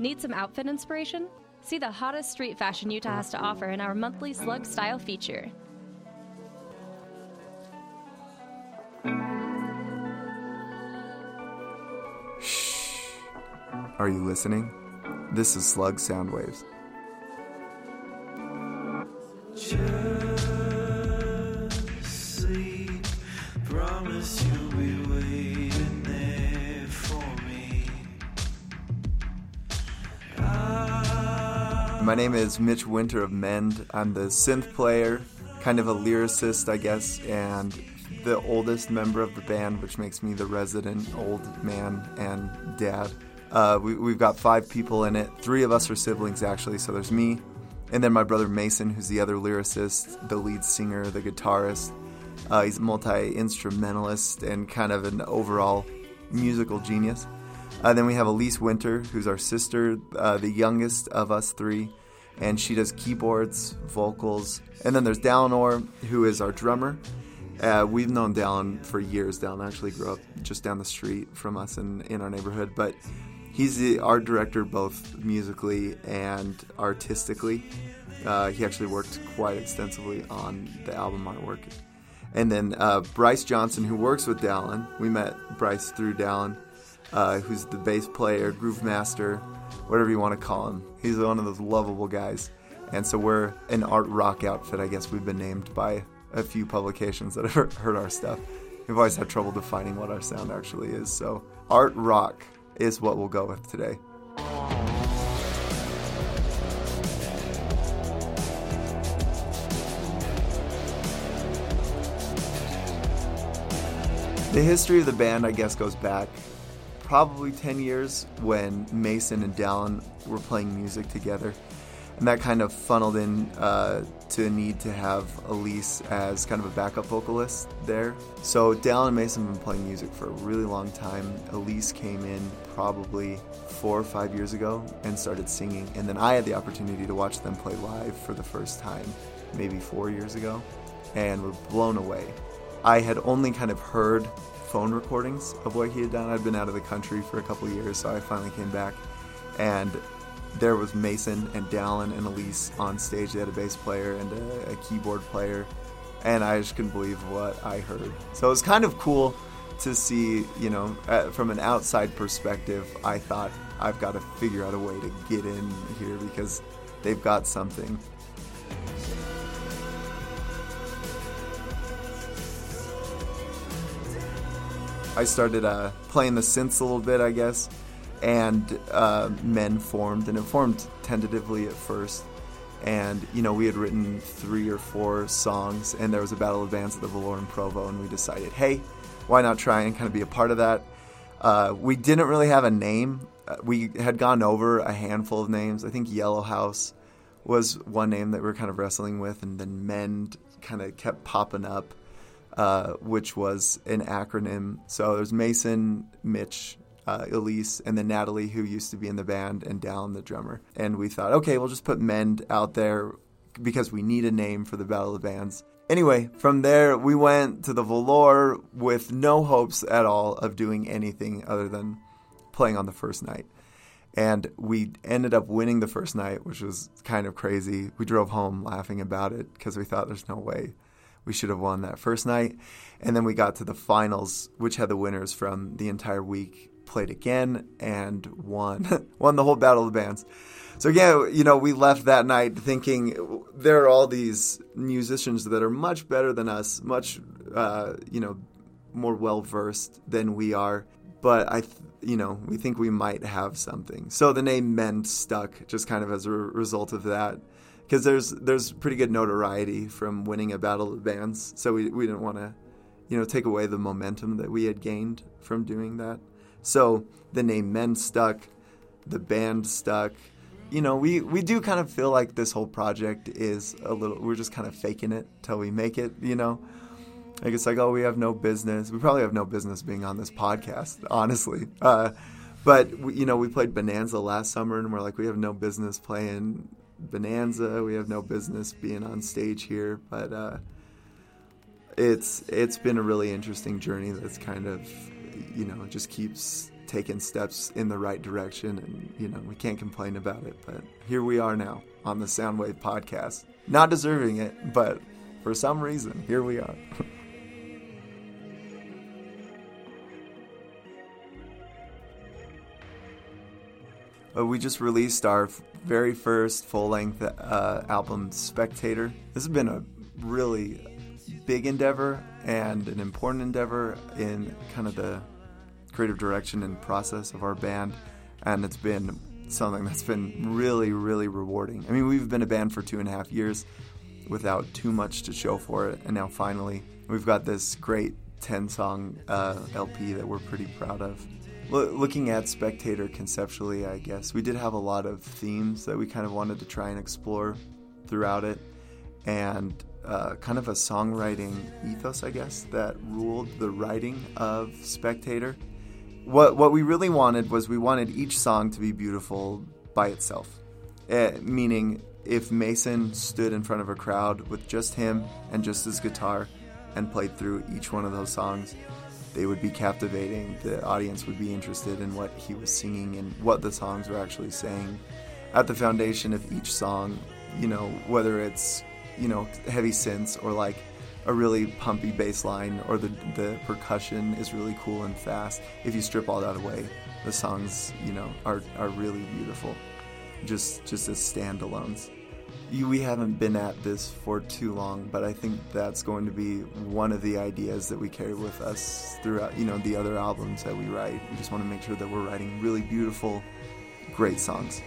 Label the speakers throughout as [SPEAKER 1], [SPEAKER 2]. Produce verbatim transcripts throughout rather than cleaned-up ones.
[SPEAKER 1] Need some outfit inspiration? See the hottest street fashion Utah has to offer in our monthly Slug Style feature.
[SPEAKER 2] Shh. Are you listening? This is Slug Soundwaves.
[SPEAKER 3] Just sleep. Promise you'll be waiting there for me.
[SPEAKER 2] My name is Mitch Winter of Mend. I'm the synth player, kind of a lyricist, I guess, and the oldest member of the band, which makes me the resident old man and dad. Uh, we, we've got five people in it. Three of us are siblings, actually, so there's me, and then my brother Mason, who's the other lyricist, the lead singer, the guitarist. Uh, he's a multi-instrumentalist and kind of an overall musical genius. Uh, then we have Elise Winter, who's our sister, uh, the youngest of us three, and she does keyboards, vocals. And then there's Dallin Orr, who is our drummer. Uh, we've known Dallin for years. Dallin actually grew up just down the street from us in, in our neighborhood, but he's the art director both musically and artistically. Uh, he actually worked quite extensively on the album artwork. And then uh, Bryce Johnson, who works with Dallin. We met Bryce through Dallin. Uh, who's the bass player, groove master, whatever you want to call him. He's one of those lovable guys. And so we're an art rock outfit, I guess we've been named by a few publications that have heard our stuff. We've always had trouble defining what our sound actually is. So art rock is what we'll go with today. The history of the band, I guess, goes back probably ten years when Mason and Dallin were playing music together. And that kind of funneled in uh, to a need to have Elise as kind of a backup vocalist there. So Dallin and Mason have been playing music for a really long time. Elise came in probably four or five years ago and started singing. And then I had the opportunity to watch them play live for the first time, maybe four years ago, and were blown away. I had only kind of heard phone recordings of what he had done. I'd been out of the country for a couple of years, so I finally came back, and there was Mason and Dallin and Elise on stage. They had a bass player and a, a keyboard player, and I just couldn't believe what I heard. So it was kind of cool to see, you know, uh, from an outside perspective. I thought, I've got to figure out a way to get in here because they've got something. I started uh, playing the synths a little bit, I guess, and uh, Men formed, and it formed tentatively at first. And, you know, we had written three or four songs, and there was a Battle of Bands at the Velour in Provo, and we decided, hey, why not try and kind of be a part of that? Uh, we didn't really have a name. Uh, we had gone over a handful of names. I think Yellow House was one name that we were kind of wrestling with, and then Mend kind of kept popping up. Uh, which was an acronym. So there's Mason, Mitch, uh, Elise, and then Natalie, who used to be in the band, and Dallin, the drummer. And we thought, okay, we'll just put Mend out there because we need a name for the Battle of the Bands. Anyway, from there, we went to the Velour with no hopes at all of doing anything other than playing on the first night. And we ended up winning the first night, which was kind of crazy. We drove home laughing about it because we thought there's no way we should have won that first night. And then we got to the finals, which had the winners from the entire week, played again, and won. won the whole Battle of the Bands. So again, you know, we left that night thinking there are all these musicians that are much better than us, much, uh, you know, more well-versed than we are. But, I, th- you know, we think we might have something. So the name Mend stuck just kind of as a re- result of that. Because there's there's pretty good notoriety from winning a Battle of the Bands, so we we didn't want to, you know, take away the momentum that we had gained from doing that. So the name Mend stuck, the band stuck. You know, we, we do kind of feel like this whole project is a little, we're just kind of faking it till we make it, you know. Like it's like, oh, we have no business. We probably have no business being on this podcast, honestly. Uh, but, we, you know, we played Bonanza last summer, and we're like, we have no business playing Bonanza. We have no business being on stage here, but uh, it's it's been a really interesting journey that's kind of, you know, just keeps taken steps in the right direction, and, you know, we can't complain about it. But here we are now on the Soundwave podcast. Not deserving it, but for some reason, here we are. We just released our very first full-length uh, album, Spectator. This has been a really big endeavor and an important endeavor in kind of the creative direction and process of our band, and it's been something that's been really, really rewarding. I mean, we've been a band for two and a half years without too much to show for it, and now finally we've got this great ten-song uh, L P that we're pretty proud of. Looking at Spectator conceptually, I guess, we did have a lot of themes that we kind of wanted to try and explore throughout it, and uh, kind of a songwriting ethos, I guess, that ruled the writing of Spectator. What what we really wanted was we wanted each song to be beautiful by itself, uh, meaning if Mason stood in front of a crowd with just him and just his guitar and played through each one of those songs, they would be captivating. The audience would be interested in what he was singing and what the songs were actually saying. At the foundation of each song, you know, whether it's, you know, heavy synths or like a really pumpy bass line, or the the percussion is really cool and fast. If you strip all that away, the songs, you know, are are really beautiful, just just as standalones. We haven't been at this for too long, but I think that's going to be one of the ideas that we carry with us throughout, you know, the other albums that we write. We just want to make sure that we're writing really beautiful, great songs.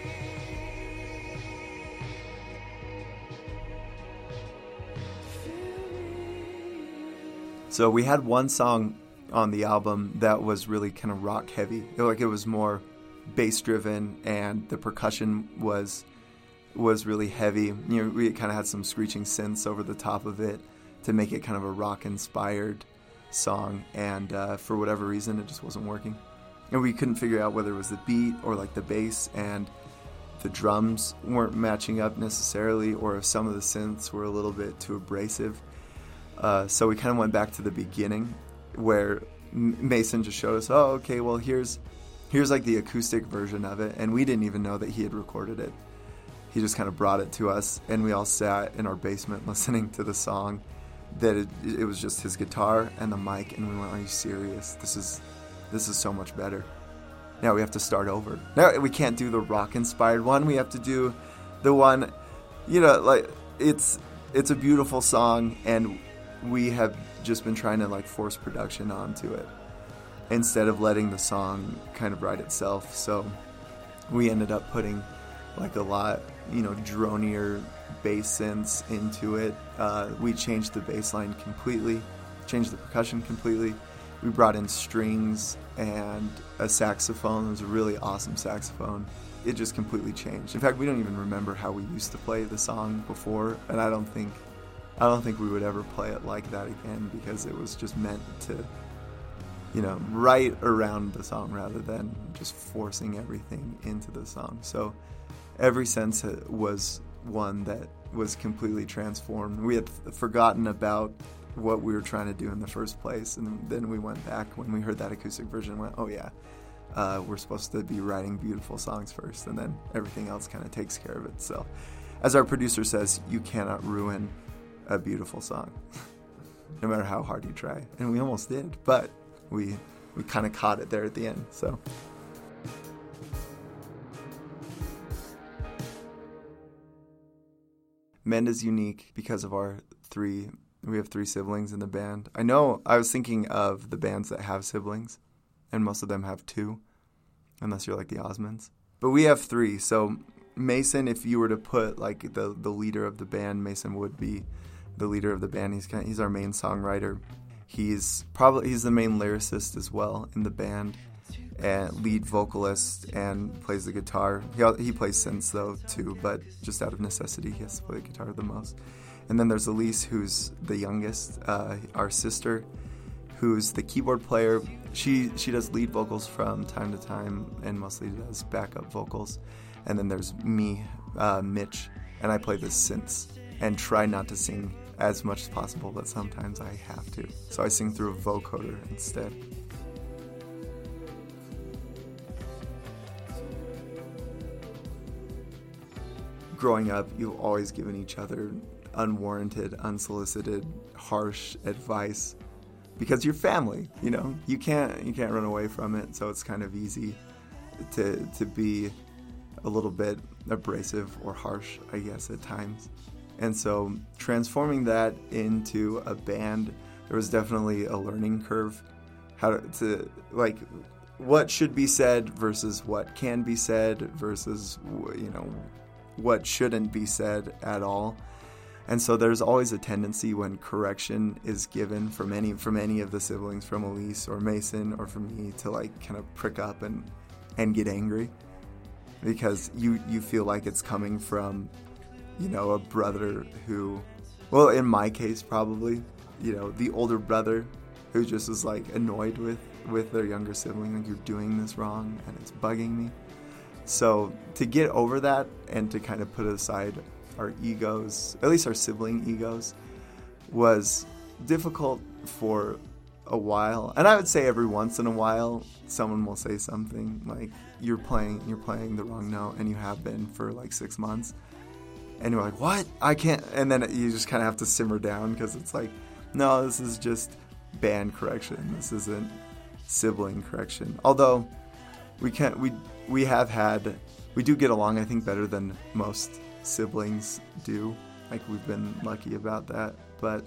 [SPEAKER 2] So we had one song on the album that was really kind of rock heavy. Like it was more bass driven, and the percussion was was really heavy. You know, we kind of had some screeching synths over the top of it to make it kind of a rock-inspired song, and uh, for whatever reason, it just wasn't working. And we couldn't figure out whether it was the beat or like the bass and the drums weren't matching up necessarily, or if some of the synths were a little bit too abrasive. Uh, so we kind of went back to the beginning, where Mason just showed us, oh, okay, well, here's here's like the acoustic version of it, and we didn't even know that he had recorded it. He just kind of brought it to us, and we all sat in our basement listening to the song. That it, it was just his guitar and the mic, and we went, "Are you serious? This is this is so much better." Now we have to start over. Now we can't do the rock-inspired one. We have to do the one, you know, like it's it's a beautiful song, and we have just been trying to like force production onto it instead of letting the song kind of write itself. So we ended up putting like a lot, you know, dronier bass synths into it. Uh, we changed the bass line completely, changed the percussion completely. We brought in strings and a saxophone. It was a really awesome saxophone. It just completely changed. In fact, we don't even remember how we used to play the song before, and I don't think, I don't think we would ever play it like that again, because it was just meant to, you know, write around the song rather than just forcing everything into the song. So Every Sense was one that was completely transformed. We had forgotten about what we were trying to do in the first place, and then we went back when we heard that acoustic version and went, oh yeah, uh, we're supposed to be writing beautiful songs first, and then everything else kind of takes care of it. So, as our producer says, you cannot ruin a beautiful song, no matter how hard you try. And we almost did, but we we kind of caught it there at the end. So. Mend is unique because of our three, we have three siblings in the band. I know I was thinking of the bands that have siblings, and most of them have two, unless you're like the Osmonds. But we have three, so Mason, if you were to put like the, the leader of the band, Mason would be the leader of the band. He's kind of, he's our main songwriter. He's probably, he's the main lyricist as well in the band, and lead vocalist, and plays the guitar. He he plays synths though too, but just out of necessity he has to play the guitar the most. And then there's Elise, who's the youngest, uh, our sister, who's the keyboard player. She she does lead vocals from time to time, and mostly does backup vocals. And then there's me, uh, Mitch, and I play the synths and try not to sing as much as possible, but sometimes I have to. So I sing through a vocoder instead. growing up, you've always given each other unwarranted, unsolicited, harsh advice because you're family. You know, you can't you can't run away from it. So it's kind of easy to to be a little bit abrasive or harsh, I guess, at times. And so transforming that into a band, there was definitely a learning curve. How to, to like what should be said versus what can be said versus, you know, what shouldn't be said at all. And so there's always a tendency when correction is given from any from any of the siblings, from Elise or Mason or from me, to like kind of prick up and and get angry because you you feel like it's coming from, you know, a brother who, well, in my case probably, you know, the older brother who just is like annoyed with with their younger sibling, like, you're doing this wrong and it's bugging me. So to get over that and to kind of put aside our egos, at least our sibling egos, was difficult for a while. And I would say every once in a while someone will say something like, you're playing you're playing the wrong note, and you have been for like six months. And you're like, what? I can't. And then you just kind of have to simmer down because it's like, no, this is just band correction. This isn't sibling correction. Although we can't, we we have had, we do get along, I think, better than most siblings do. Like, we've been lucky about that. But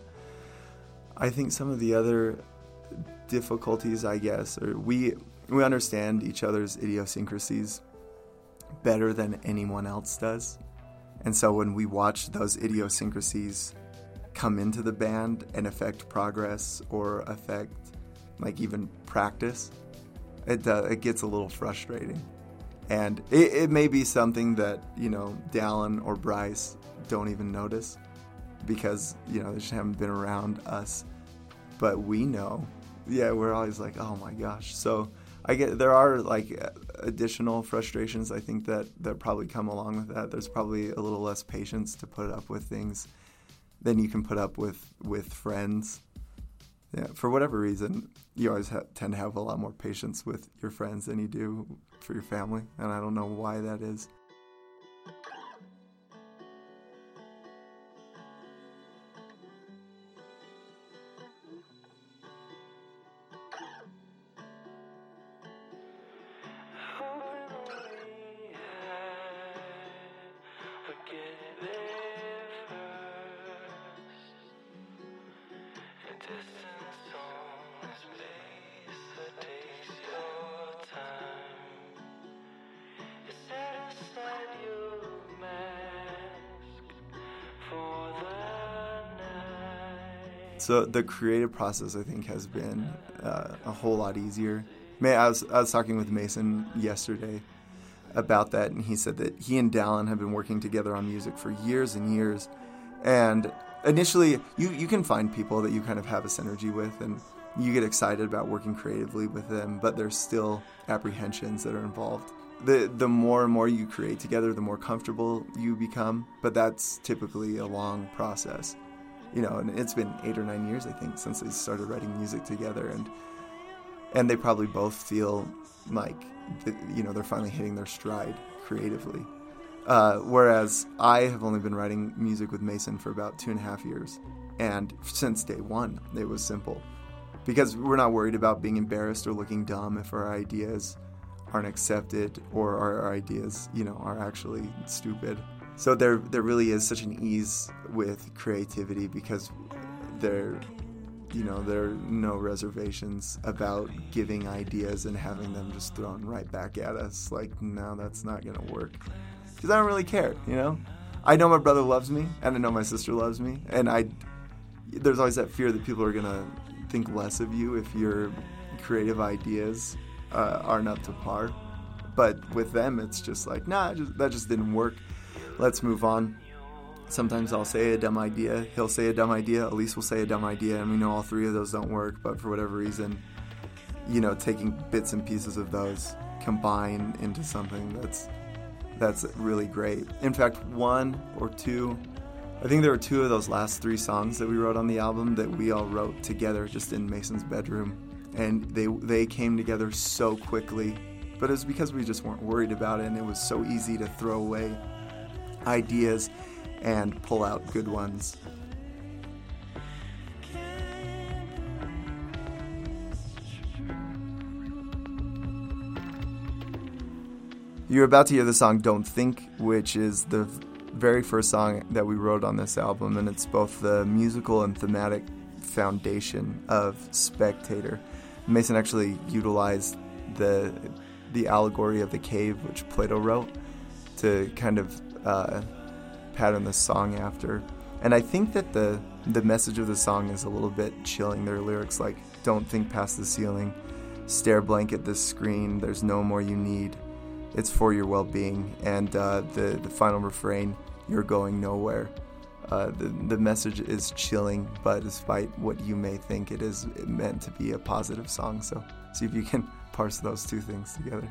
[SPEAKER 2] I think some of the other difficulties, I guess, are we we understand each other's idiosyncrasies better than anyone else does. And so when we watch those idiosyncrasies come into the band and affect progress or affect, like, even practice, it uh, it gets a little frustrating. And it, it may be something that, you know, Dallin or Bryce don't even notice because, you know, they just haven't been around us. But we know. Yeah, we're always like, oh my gosh. So I get there are like additional frustrations, I think, that, that probably come along with that. There's probably a little less patience to put up with things than you can put up with, with friends. Yeah, for whatever reason, you always ha- tend to have a lot more patience with your friends than you do for your family, and I don't know why that is. So the creative process, I think, has been uh, a whole lot easier. May I was I was talking with Mason yesterday about that, and he said that he and Dallin have been working together on music for years and years. And initially, you, you can find people that you kind of have a synergy with, and you get excited about working creatively with them, but there's still apprehensions that are involved. The the more and more you create together, the more comfortable you become, but that's typically a long process. You know, and it's been eight or nine years, I think, since they started writing music together, and and they probably both feel like, the, you know, they're finally hitting their stride creatively. Uh, whereas I have only been writing music with Mason for about two and a half years, and since day one, it was simple, because we're not worried about being embarrassed or looking dumb if our ideas aren't accepted or our ideas, you know, are actually stupid. So there there really is such an ease with creativity because there, you know, there are no reservations about giving ideas and having them just thrown right back at us. Like, no, that's not going to work. Because I don't really care, you know? I know my brother loves me, and I know my sister loves me, and I there's always that fear that people are going to think less of you if your creative ideas uh, aren't up to par. But with them, it's just like, nah, just, that just didn't work. Let's move on. Sometimes I'll say a dumb idea. He'll say a dumb idea. Elise will say a dumb idea. And we know all three of those don't work. But for whatever reason, you know, taking bits and pieces of those combine into something that's that's really great. In fact, one or two, I think there were two of those last three songs that we wrote on the album that we all wrote together just in Mason's bedroom. And they they came together so quickly. But it was because we just weren't worried about it. And it was so easy to throw away ideas and pull out good ones. You're about to hear the song Don't Think, which is the very first song that we wrote on this album, and it's both the musical and thematic foundation of Spectator. Mason actually utilized the the allegory of the cave, which Plato wrote, to kind of uh, pattern the song after. And I think that the the message of the song is a little bit chilling. There are lyrics like, don't think past the ceiling, stare blank at this screen, there's no more you need. It's for your well-being. And uh, the, the final refrain, you're going nowhere. Uh, the, the message is chilling, but despite what you may think, it is meant to be a positive song. So see if you can parse those two things together.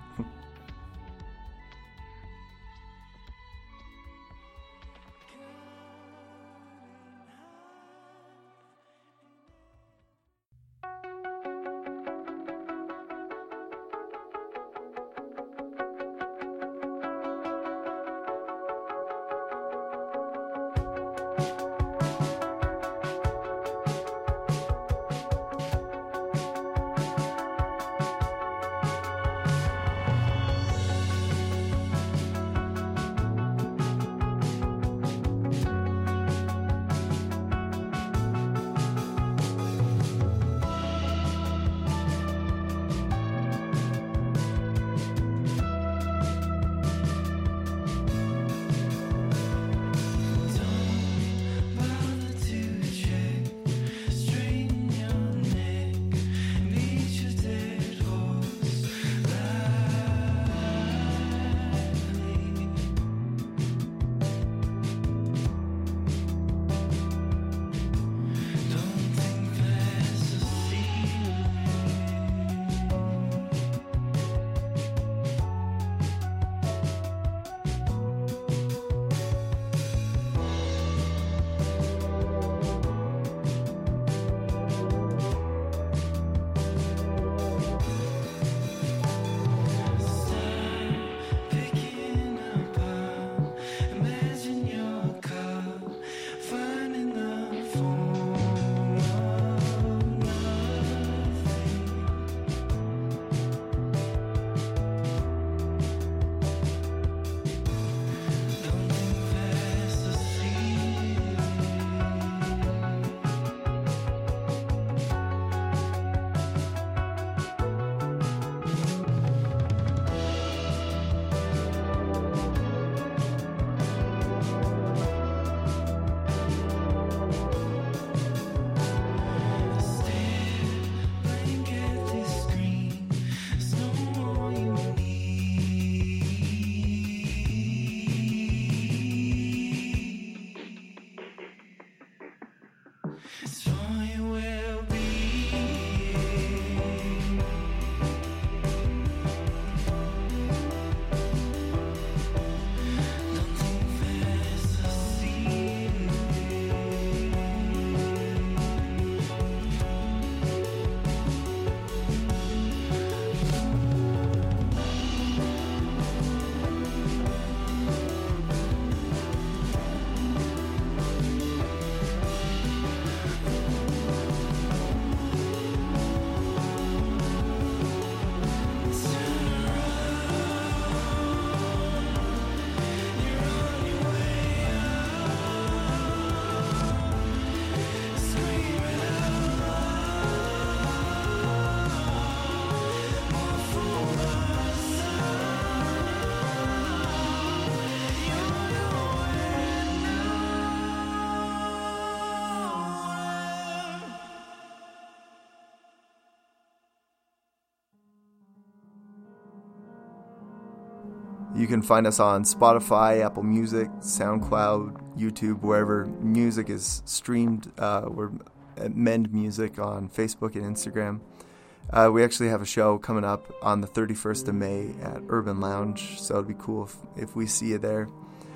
[SPEAKER 2] You can find us on Spotify, Apple Music, SoundCloud, YouTube, wherever music is streamed. Uh, we're at Mend Music on Facebook and Instagram. Uh, we actually have a show coming up on the thirty-first of May at Urban Lounge, so it'd be cool if, if we see you there.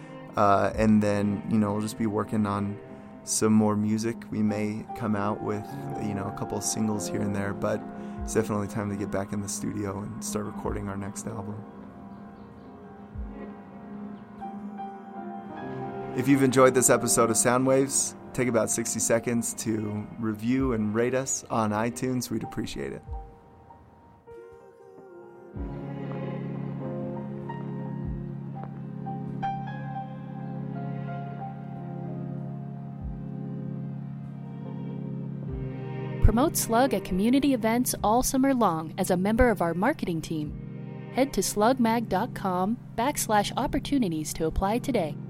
[SPEAKER 2] Uh, and then, you know, we'll just be working on some more music. We may come out with, you know, a couple of singles here and there, but it's definitely time to get back in the studio and start recording our next album. If you've enjoyed this episode of Soundwaves, take about sixty seconds to review and rate us on iTunes. We'd appreciate it.
[SPEAKER 4] Promote Slug at community events all summer long as a member of our marketing team. Head to slugmag.com backslash opportunities to apply today.